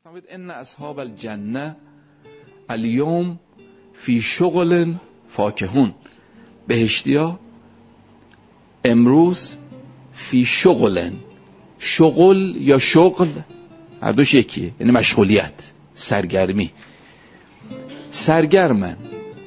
فرمود ان اصحاب الجنه الیوم فی شغل فاکهون. بهشتیا امروز فی شغل، شغل یا شغل هر دوش یکیه، یعنی مشغولیت، سرگرمی، سرگرمن،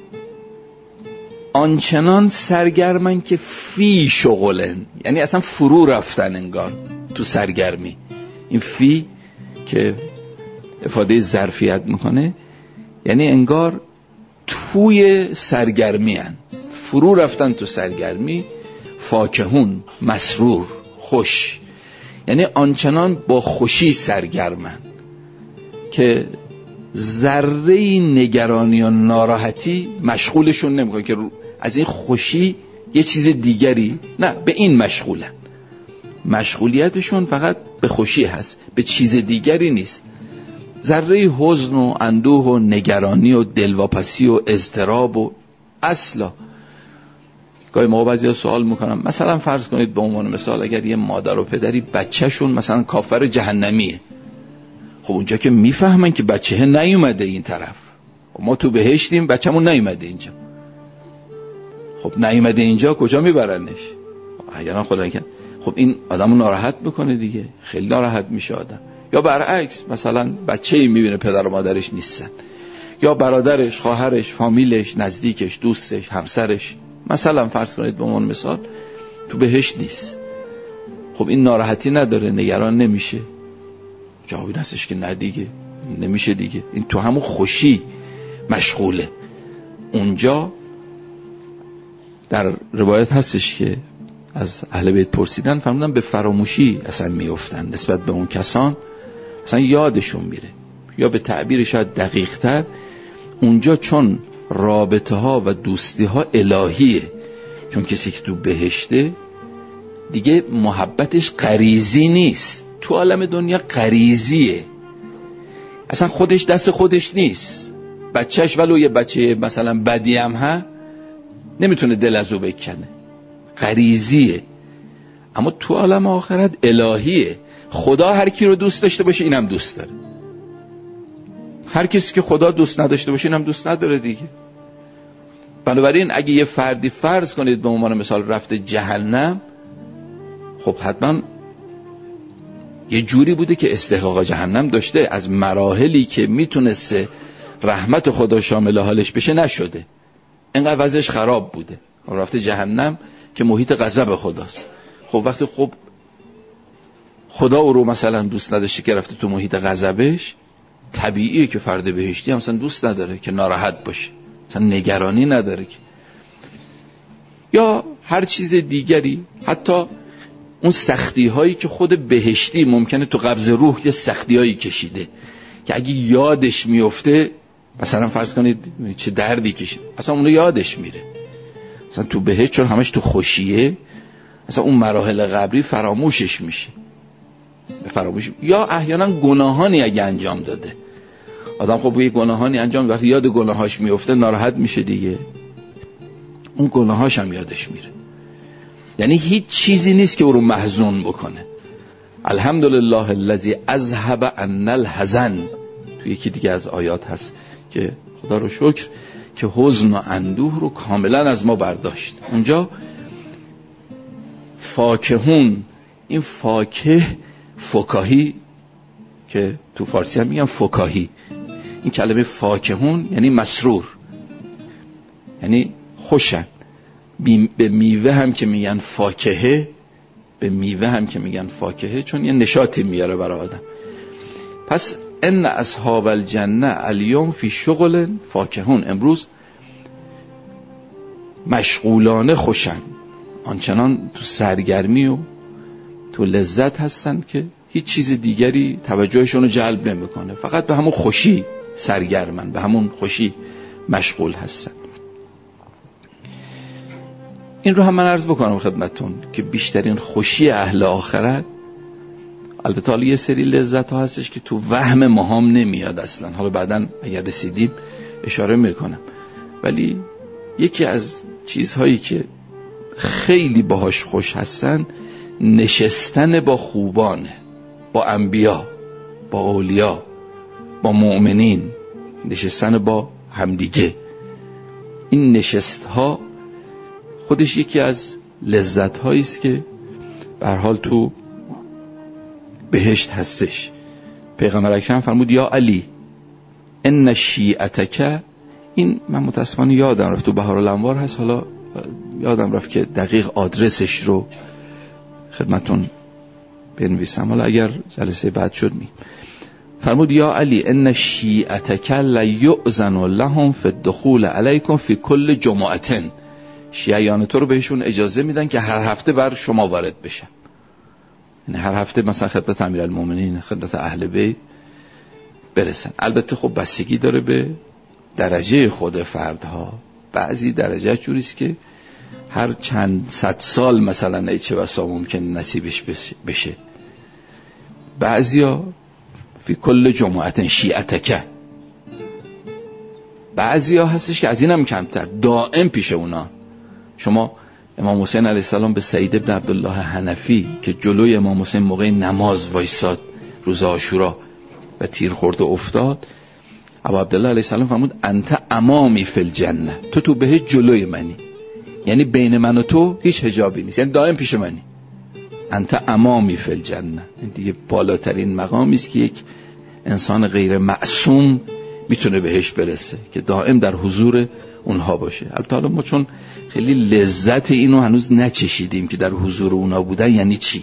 آنچنان سرگرمن که فی شغلن، یعنی اصلا فرو رفتن انگار تو سرگرمی. این فی که افاده ظرفیت میکنه یعنی انگار توی سرگرمی هن، فرو رفتن تو سرگرمی. فاکهون مسرور، خوش، یعنی آنچنان با خوشی سرگرمن که ذره نگرانی و ناراحتی مشغولشون نمیکنه که از این خوشی یه چیز دیگری، نه، به این مشغولن. مشغولیتشون فقط به خوشی هست، به چیز دیگری نیست. ذره حزن و اندوه و نگرانی و دلواپسی و اضطراب و اصلا. گاهی ما بعضیا سوال میکنم، مثلا فرض کنید به عنوان مثال اگر یه مادر و پدری بچهشون مثلا کافر جهنمیه، خب اونجا که میفهمن که بچه نیومده این طرف، خب ما تو بهشتیم بچه‌مون نیومده اینجا، خب نیومده اینجا کجا میبرنش؟ اگران خدا نکنه خب این آدمو ناراحت میکنه دیگه، خیلی ناراحت میشه آدم. یا برعکس مثلا بچه‌ای میبینه پدر و مادرش نیستن، یا برادرش، خواهرش، فامیلش، نزدیکش، دوستش، همسرش، مثلا فرض کنید به عنوان مثال تو بهشت نیست، خب این ناراحتی نداره، نگران نمیشه؟ جوابی هستش که نه دیگه، نمیشه دیگه. این تو همون خوشی مشغوله. اونجا در روایت هستش که از اهل بیت پرسیدن، فرمودن به فراموشی اصلا میافتن نسبت به اون کسان، اصلا یادشون میره. یا به تعبیر شاید دقیق تر، اونجا چون رابطه ها و دوستی ها الهیه، چون کسی که تو بهشته دیگه محبتش غریزی نیست، تو عالم دنیا غریزیه، اصلا خودش دست خودش نیست. بچهش ولو یه بچه مثلا بدی هم ها نمیتونه دل از او بکنه، غریزیه. اما تو عالم آخرت الهیه، خدا هر کی رو دوست داشته باشه اینم دوست داره، هر کسی که خدا دوست نداشته باشه اینم دوست نداره دیگه. بنابراین اگه یه فردی فرض کنید به عنوان مثال رفته جهنم، خب حتما یه جوری بوده که استحقاق جهنم داشته، از مراحلی که میتونسته رحمت خدا شامل حالش بشه نشده، اینقدر وضعش خراب بوده، رفته جهنم که محیط غضب خداست. خب وقتی خب خدا او رو مثلا دوست نداشته که رفته تو محیط غضبش، طبیعیه که فرد بهشتی هم مثلا دوست نداره که ناراحت باشه، مثلا نگرانی نداره که، یا هر چیز دیگری. حتی اون سختی هایی که خود بهشتی ممکنه تو قبض روح یه سختی هایی کشیده که اگه یادش میفته، مثلا فرض کنید چه دردی کشید، اصلا اونو یادش میره. مثلا تو بهشت چون همش تو خوشیه، مثلا اون مراحل قبری فراموشش میشه، فراموش. یا احیانا گناهانی اگه انجام داده آدم، خب یه گناهانی انجام، وقتی یاد گناهاش میفته ناراحت میشه دیگه، اون گناهاش هم یادش میره. یعنی هیچ چیزی نیست که او رو محزون بکنه. الحمدلله الذی اذهب عنا الحزن، توی یکی دیگه از آیات هست که خدا رو شکر که حزن و اندوه رو کاملا از ما برداشت. اونجا فاکهون، این فاکه فکاهی که تو فارسی هم میگن فکاهی، این کلمه فاکهون یعنی مسرور، یعنی خوشن. به میوه هم که میگن فاکهه، به میوه هم که میگن فاکهه، چون یه نشاطی میاره برای آدم. پس ان اصحاب الجنه الیوم فی شغل فاکهون، امروز مشغولانه خوشن، آنچنان تو سرگرمی و تو لذت هستن که هیچ چیز دیگری توجهشون رو جلب نمیکنه، فقط به همون خوشی سرگرمن، به همون خوشی مشغول هستن. این رو هم من عرض بکنم خدمتون که بیشترین خوشی اهل آخرت، البته حالا یه سری لذت ها هستش که تو وهم ماهام نمیاد اصلا، حالا بعداً اگر رسیدیم اشاره میکنم، ولی یکی از چیزهایی که خیلی باهاش خوش هستن نشستن با خوبانه، با انبیا، با اولیا، با مؤمنین، نشستن با همدیگه. این نشست ها خودش یکی از لذت هایی است که به هر حال تو بهشت هستش. پیغمبر اکرم فرمود یا علی ان شیعتک، این من متاسفانه یادم رفت، تو بهارالانوار هست، حالا یادم رفت که دقیق آدرسش رو خدمتون بنویسم، حالا اگر جلسه بعد شد فرمود یا علی ان شیعتک لیؤذن لهم فی الدخول علیکم فی کل جمعه، شیعیان تو رو بهشون اجازه میدن که هر هفته بر شما وارد بشن. یعنی هر هفته مثلا خدمت امیرالمومنین، خدمت اهل بیت برسن. البته خب بستگی داره به درجه خود فردها. بعضی درجه جوریست که هر چند صد سال مثلا چه بسا ممکن نصیبش بشه. بعضیا فی کل جمعه شیعتک، بعضیا هستش که از اینم کمتر، دائم پیش اونا. شما امام حسین علیه السلام به سعید ابن عبدالله حنفی که جلوی امام حسین موقع نماز وایساد روز عاشورا و تیر خورد و افتاد، ابا عبدالله علیه السلام فرمود انت امامی فی الجنه، تو بهش جلوی منی، یعنی بین من و تو هیچ حجابی نیست، یعنی دائم پیش منی. انت امامی فی الجنه، این دیگه بالاترین مقامی است که یک انسان غیر معصوم میتونه بهش برسه، که دائم در حضور اونها باشه. البته حالا ما چون خیلی لذت اینو هنوز نچشیدیم که در حضور اونا بودن یعنی چی.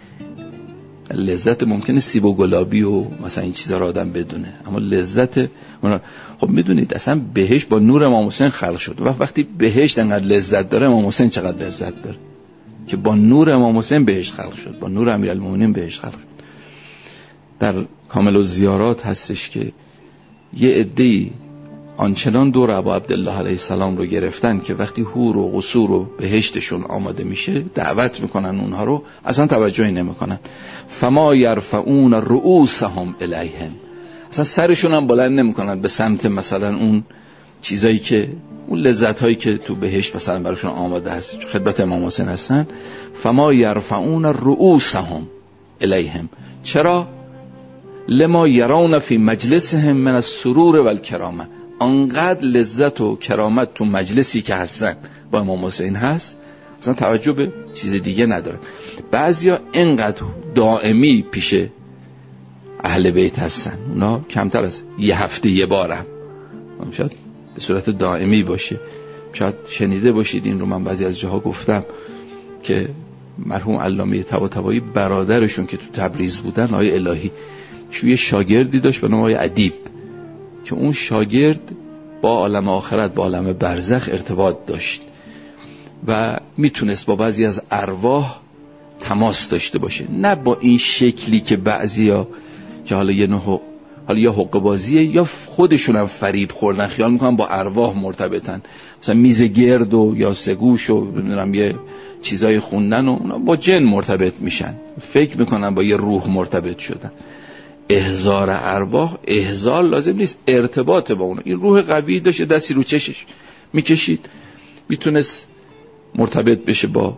لذت ممکنه سیب و گلابی و مثلا این چیزا رو آدم بدونه، اما لذت اونا، خب میدونید اصلا بهشت با نور امام حسین خلق شد. وقتی بهشت انقدر لذت داره، امام حسین چقدر لذت داره که با نور امام حسین بهشت خلق شد، با نور امیرالمومنین بهشت خلق شد. در کامل الزیارات هستش که یه عده‌ای آنچنان دور ابا عبدالله علیه السلام رو گرفتن که وقتی حور و قصور و بهشتشون آماده میشه دعوت میکنن اونها رو، اصلا توجهی نمیکنن. فما یرفعون رؤوسهم الیهم، اصلا سرشون هم بلند نمیکنن به سمت مثلا اون چیزایی که اون لذتایی که تو بهشت مثلا براشون آماده هست، خدمت امام حسین هستن. فما یرفعون رؤوسهم الیهم، چرا؟ لما یرون فی مجلسهم من السرور والکرامه، انقدر لذت و کرامت تو مجلسی که هستن با امام حسین هست، اصلا توجه به چیز دیگه ندارن. بعضیا اینقدر دائمی پیش اهل بیت هستن، اونا کمتر از یه هفته یه بارم، شاید به صورت دائمی باشه. شاید شنیده باشید این رو، من بعضی از جاها گفتم که مرحوم علامه طباطبایی برادرشون که تو تبریز بودن، آقای الهی، یه شاگردی داشت به نام آقای ادیب، که اون شاگرد با عالم آخرت، با عالم برزخ ارتباط داشت و میتونست با بعضی از ارواح تماس داشته باشه. نه با این شکلی که بعضیا که حالا یه نوع حالا یا حقه بازیه یا خودشون هم فریب خوردن، خیال میکنن با ارواح مرتبطن، مثلا میز گرد و یا سگوش و یه چیزای خوندن و اونا با جن مرتبط میشن، فکر میکنن با یه روح مرتبط شدن. احضار ارواح احضار لازم نیست، ارتباط با اون. این روح قوی داشته، دستی رو چشش میکشید، میتونست مرتبط بشه با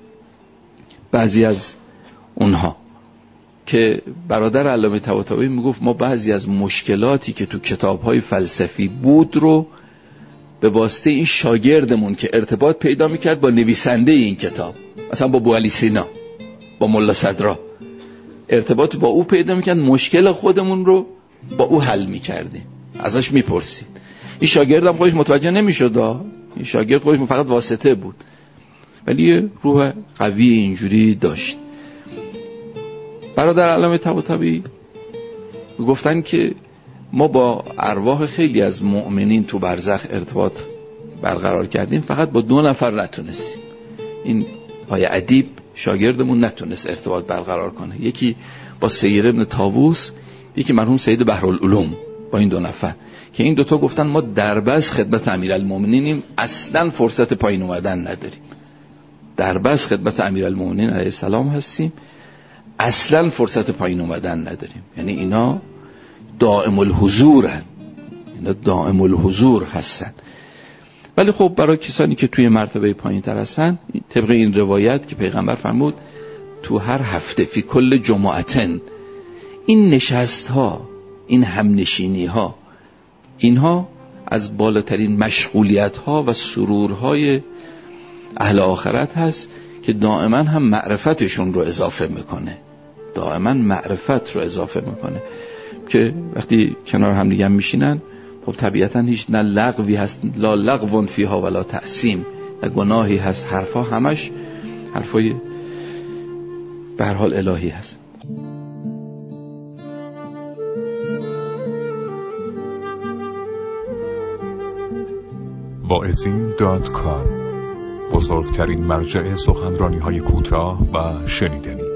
بعضی از اونها. که برادر علامه طباطبایی میگفت ما بعضی از مشکلاتی که تو کتاب‌های فلسفی بود رو به واسطه این شاگردمون که ارتباط پیدا میکرد با نویسنده این کتاب، مثلا با ابوعلی سینا، با ملا صدرا، ارتباط با او پیدا میکرد، مشکل خودمون رو با او حل میکردیم، ازش میپرسید. این شاگرد هم خودش متوجه نمیشد، این شاگرد خودش فقط واسطه بود، ولی روح قوی اینجوری داشت. برادر علامه طباطبایی گفتن که ما با ارواح خیلی از مؤمنین تو برزخ ارتباط برقرار کردیم، فقط با 2 نفر نتونستیم. این آقای ادیب شاگردمون نتونست ارتباط برقرار کنه، یکی با سید ابن طاووس، یکی مرحوم سید بحرالعلوم. با این 2 نفر که این 2 تا گفتن ما دربست خدمت امیرالمومنینیم، اصلا فرصت پایین اومدن نداریم، دربست خدمت امیرالمومنین علیه السلام هستیم، اصلا فرصت پایین اومدن نداریم. یعنی اینا دائم الحضورن، اینا دائم الحضور هستن. ولی خب برای کسانی که توی مرتبه پایین تر هستن، طبق این روایت که پیغمبر فرمود تو هر هفته فی کل جمعتن، این نشست ها، این همنشینی ها، اینها از بالاترین مشغولیت ها و سرورهای اهل آخرت هست که دائما هم معرفتشون رو اضافه میکنه، دائما معرفت رو اضافه میکنه. که وقتی کنار هم دیگه میشینن، خب طبیعتا هیچ نه لغوی هست، لا لغو فیها ولا تعصیم، نه گناهی هست، حرفا همش حرفای به هر حال الهی هست. واعظین.com، بزرگترین مرجع سخنرانی‌های کوتاه و شنیدنی.